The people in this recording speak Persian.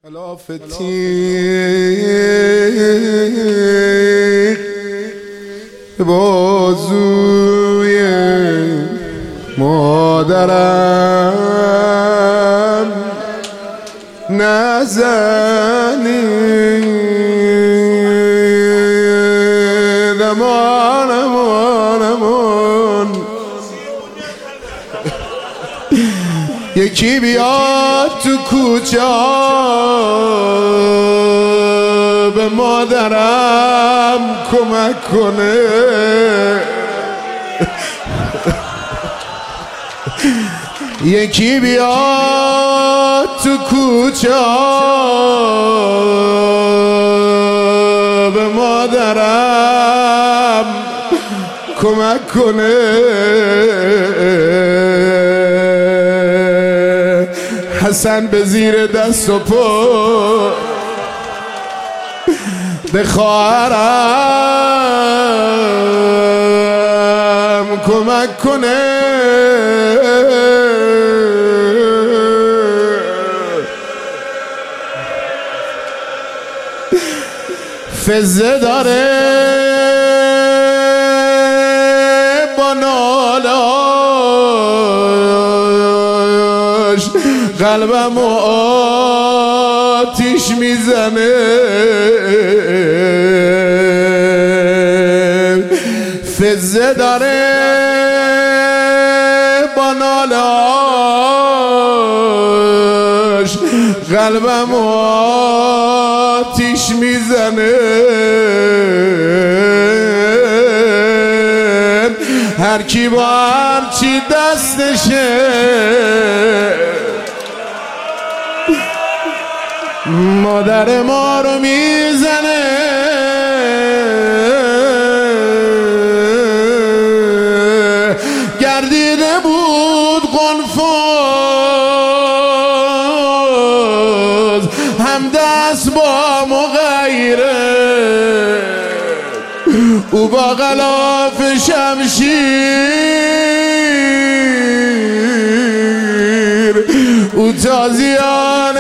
خلاف تیغ بازوی مادرم نزنید امان یکی بیاد تو کوچه به مادرم کمک کنه یکی بیاد تو کوچه به مادرم کمک کنه حسن به زیر دست و پا به خواهرم کمک کنه فزه داره با نالاش قلبم آتیش میزنه فزه داره با نالاش قلبم آتیش میزنه هر کی با هر چی دستشه مادر ما رو میزنه گردیده بود قنفذ هم دست با مغیره او با غلاف شمشیر او تازیان